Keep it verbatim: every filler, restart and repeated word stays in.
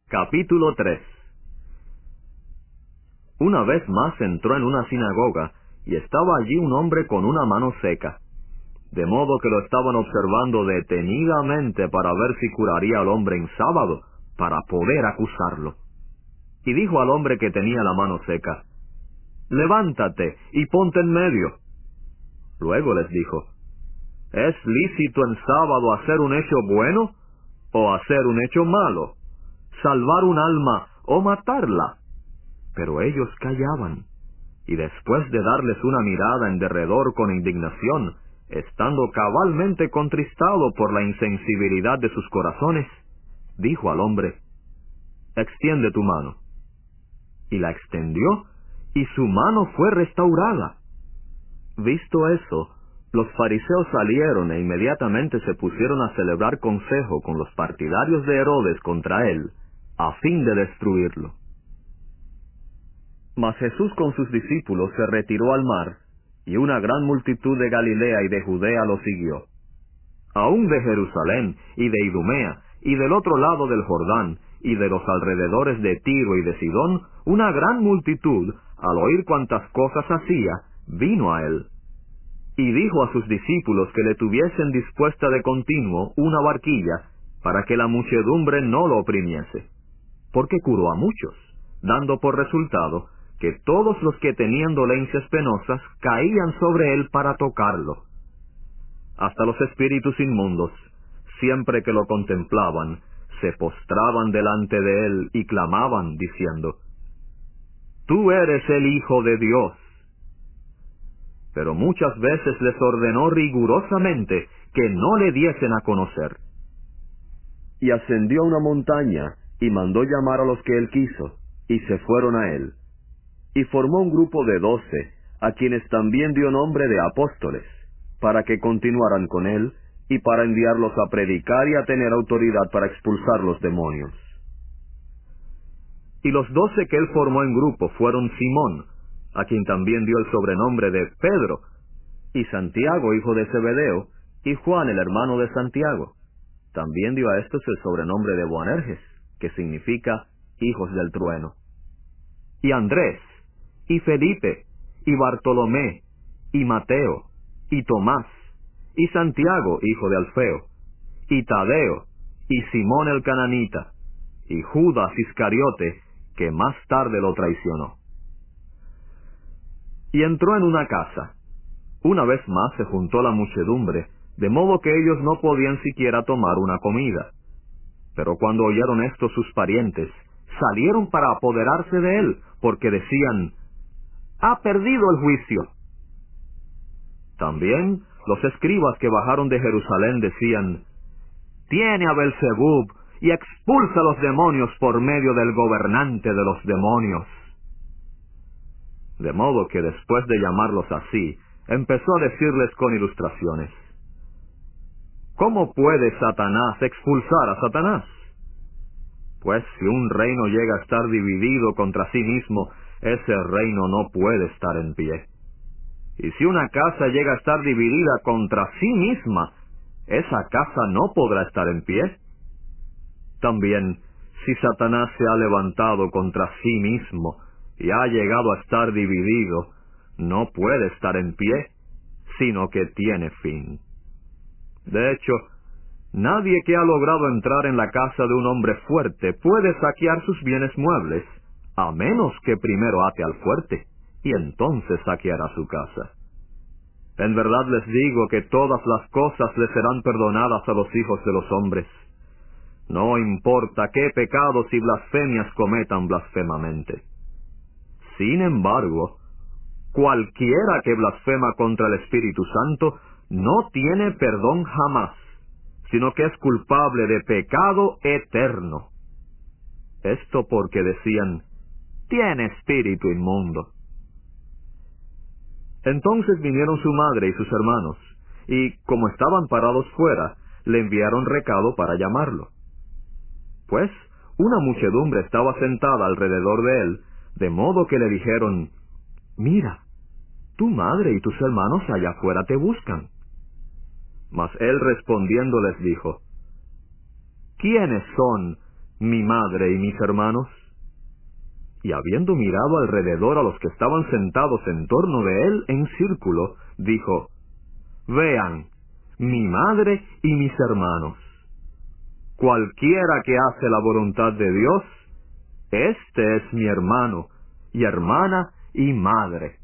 Capítulo tres. Una vez más entró en una sinagoga, y estaba allí un hombre con una mano seca, de modo que lo estaban observando detenidamente para ver si curaría al hombre en sábado, para poder acusarlo. Y dijo al hombre que tenía la mano seca: «Levántate y ponte en medio». Luego les dijo: «¿Es lícito en sábado hacer un hecho bueno o hacer un hecho malo? ¿Salvar un alma o matarla?». Pero ellos callaban, y después de darles una mirada en derredor con indignación, estando cabalmente contristado por la insensibilidad de sus corazones, dijo al hombre: «Extiende tu mano». Y la extendió, y su mano fue restaurada. Visto eso, los fariseos salieron e inmediatamente se pusieron a celebrar consejo con los partidarios de Herodes contra él, a fin de destruirlo. Mas Jesús con sus discípulos se retiró al mar, y una gran multitud de Galilea y de Judea lo siguió. Aun de Jerusalén y de Idumea, y del otro lado del Jordán, y de los alrededores de Tiro y de Sidón, una gran multitud, al oír cuantas cosas hacía, vino a él. Y dijo a sus discípulos que le tuviesen dispuesta de continuo una barquilla, para que la muchedumbre no lo oprimiese, porque curó a muchos, dando por resultado que todos los que tenían dolencias penosas caían sobre él para tocarlo. Hasta los espíritus inmundos, siempre que lo contemplaban, se postraban delante de él y clamaban, diciendo: «Tú eres el Hijo de Dios». Pero muchas veces les ordenó rigurosamente que no le diesen a conocer. Y ascendió a una montaña, y mandó llamar a los que él quiso, y se fueron a él. Y formó un grupo de doce, a quienes también dio nombre de apóstoles, para que continuaran con él, y para enviarlos a predicar y a tener autoridad para expulsar los demonios. Y los doce que él formó en grupo fueron Simón, a quien también dio el sobrenombre de Pedro, y Santiago, hijo de Zebedeo, y Juan, el hermano de Santiago. También dio a estos el sobrenombre de Boanerges, que significa hijos del trueno. Y Andrés, y Felipe, y Bartolomé, y Mateo, y Tomás, y Santiago, hijo de Alfeo, y Tadeo, y Simón el cananita, y Judas Iscariote, que más tarde lo traicionó. Y entró en una casa. Una vez más se juntó la muchedumbre, de modo que ellos no podían siquiera tomar una comida. Pero cuando oyeron esto sus parientes, salieron para apoderarse de él, porque decían: «Ha perdido el juicio». También los escribas que bajaron de Jerusalén decían: «Tiene a Belzebub, y expulsa a los demonios por medio del gobernante de los demonios». De modo que después de llamarlos así, empezó a decirles con ilustraciones: «¿Cómo puede Satanás expulsar a Satanás? Pues si un reino llega a estar dividido contra sí mismo, ese reino no puede estar en pie. Y si una casa llega a estar dividida contra sí misma, esa casa no podrá estar en pie. También, si Satanás se ha levantado contra sí mismo y ha llegado a estar dividido, no puede estar en pie, sino que tiene fin. De hecho, nadie que ha logrado entrar en la casa de un hombre fuerte puede saquear sus bienes muebles, a menos que primero ate al fuerte, y entonces saqueará su casa. En verdad les digo que todas las cosas les serán perdonadas a los hijos de los hombres. No importa qué pecados y blasfemias cometan blasfemamente. Sin embargo, cualquiera que blasfema contra el Espíritu Santo no tiene perdón jamás, sino que es culpable de pecado eterno. Esto porque decían: «Tiene espíritu inmundo». Entonces vinieron su madre y sus hermanos, y, como estaban parados fuera, le enviaron recado para llamarlo. Pues una muchedumbre estaba sentada alrededor de él, de modo que le dijeron: «Mira, tu madre y tus hermanos allá afuera te buscan». Mas él respondiendo les dijo: «¿Quiénes son mi madre y mis hermanos? Y habiendo mirado alrededor a los que estaban sentados en torno de él en círculo, dijo, vean, mi madre y mis hermanos. Cualquiera que hace la voluntad de Dios, este es mi hermano, y hermana, y madre.